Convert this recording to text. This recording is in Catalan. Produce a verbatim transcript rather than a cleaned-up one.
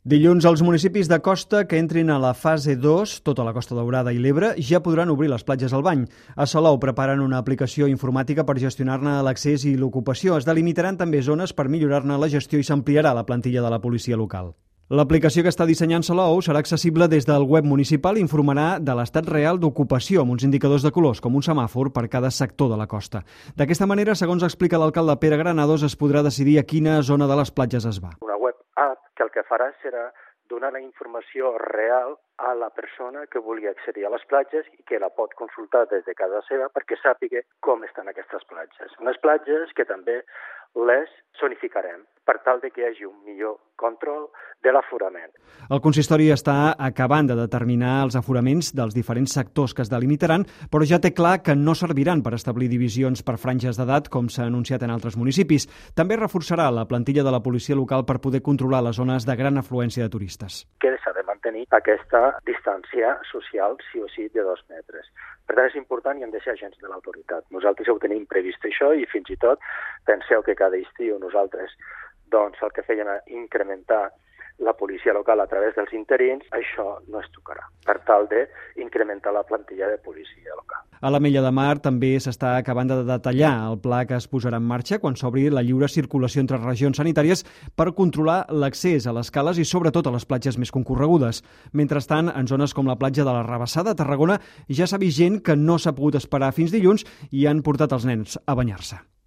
Dilluns, els municipis de costa que entrin a la fase dos, tota la Costa Daurada i l'Ebre, ja podran obrir les platges al bany. A Salou preparen una aplicació informàtica per gestionar-ne l'accés i l'ocupació. Es delimitaran també zones per millorar-ne la gestió i s'ampliarà la plantilla de la policia local. L'aplicació que està dissenyant Salou serà accessible des del web municipal i informarà de l'estat real d'ocupació amb uns indicadors de colors, com un semàfor per cada sector de la costa. D'aquesta manera, segons explica l'alcalde Pere Granados, es podrà decidir a quina zona de les platges es va. Una web app que el que farà serà donar la informació real a la persona que vulgui accedir a les platges i que la pot consultar des de casa seva perquè sàpiga com estan aquestes platges. Unes platges que també les zonificarem per tal de que hi hagi un millor control de l'aforament. El consistori està acabant de determinar els aforaments dels diferents sectors que es delimitaran, però ja té clar que no serviran per establir divisions per franges d'edat, com s'ha anunciat en altres municipis. També reforçarà la plantilla de la policia local per poder controlar les zones de gran afluència de turistes. Que s'ha de mantenir aquesta distància social, sí o sí, de dos metres. Per tant, és important i hem de ser agents de l'autoritat. Nosaltres ho tenim previst això i fins i tot penseu que cada estiu nosaltres doncs el que feien a incrementar la policia local a través dels interins, això no es tocarà, per tal d'incrementar la plantilla de policia local. A l'Ametlla de Mar també s'està acabant de detallar el pla que es posarà en marxa quan s'obri la lliure circulació entre regions sanitàries per controlar l'accés a les cales i sobretot a les platges més concorregudes. Mentrestant, en zones com la platja de la Rabassada, a Tarragona, ja s'ha vist gent que no s'ha pogut esperar fins dilluns i han portat els nens a banyar-se.